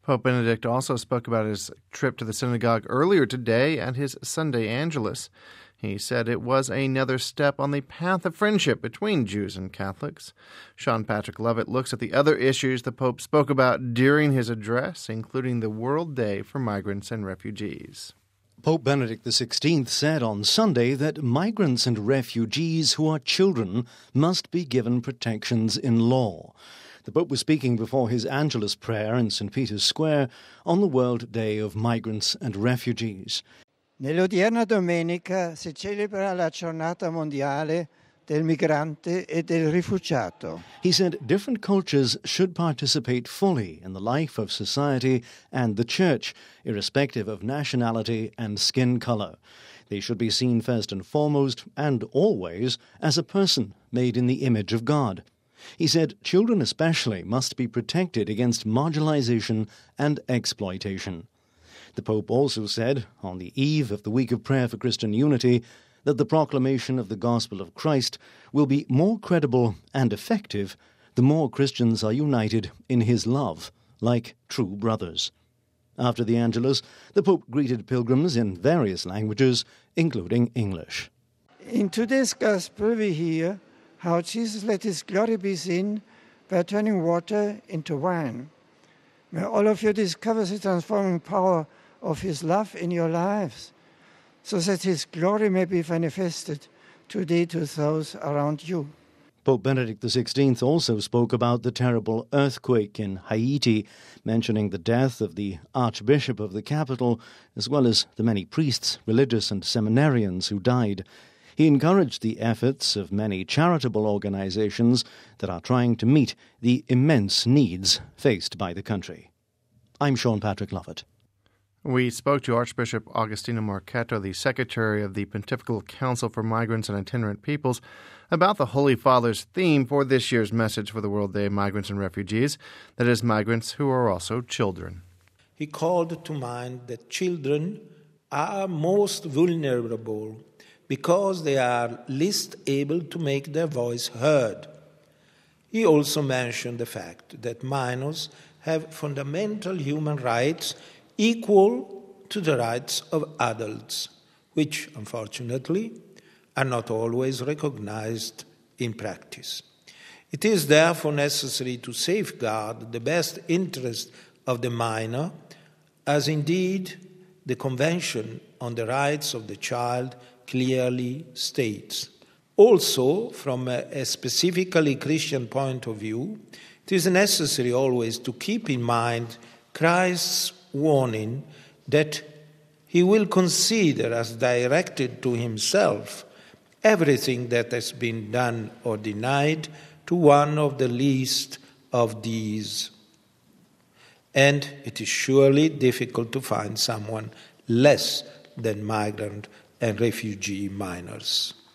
Pope Benedict also spoke about his trip to the synagogue earlier today and his Sunday Angelus. He said it was another step on the path of friendship between Jews and Catholics. Sean Patrick Lovett looks at the other issues the Pope spoke about during his address, including the World Day for Migrants and Refugees. Pope Benedict XVI said on Sunday that migrants and refugees who are children must be given protections in law. The Pope was speaking before his Angelus prayer in St. Peter's Square on the World Day of Migrants and Refugees. Nell'odierna domenica si celebra la giornata mondiale del migrante e del rifugiato. He said different cultures should participate fully in the life of society and the Church, irrespective of nationality and skin color. They should be seen first and foremost, and always, as a person made in the image of God. He said children especially must be protected against marginalization and exploitation. The Pope also said, on the eve of the Week of Prayer for Christian Unity, that the proclamation of the Gospel of Christ will be more credible and effective the more Christians are united in his love, like true brothers. After the Angelus, the Pope greeted pilgrims in various languages, including English. In today's Gospel we hear how Jesus let his glory be seen by turning water into wine. May all of you discover the transforming power of his love in your lives, so that his glory may be manifested today to those around you. Pope Benedict XVI also spoke about the terrible earthquake in Haiti, mentioning the death of the Archbishop of the capital, as well as the many priests, religious and seminarians who died. He encouraged the efforts of many charitable organizations that are trying to meet the immense needs faced by the country. I'm Sean Patrick Lovett. We spoke to Archbishop Agostino Marchetto, the Secretary of the Pontifical Council for Migrants and Itinerant Peoples, about the Holy Father's theme for this year's message for the World Day of Migrants and Refugees, that is, migrants who are also children. He called to mind that children are most vulnerable because they are least able to make their voice heard. He also mentioned the fact that minors have fundamental human rights equal to the rights of adults, which, unfortunately, are not always recognized in practice. It is therefore necessary to safeguard the best interest of the minor, as indeed the Convention on the Rights of the Child clearly states. Also, from a specifically Christian point of view, it is necessary always to keep in mind Christ's warning that he will consider as directed to himself everything that has been done or denied to one of the least of these. And it is surely difficult to find someone less than migrant and refugee minors.